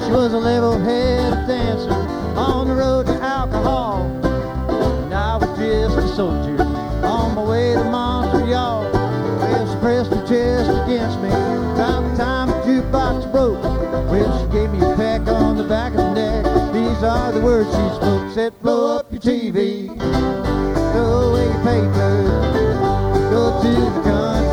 She was a level-headed dancer on the road to alcohol. And I was just a soldier on my way to Montreal. Well, she pressed her chest against me about the time the jukebox broke. Well, she gave me a peck on the back of the neck. These are the words she spoke. Said, blow up your TV, throw away your papers, go to the country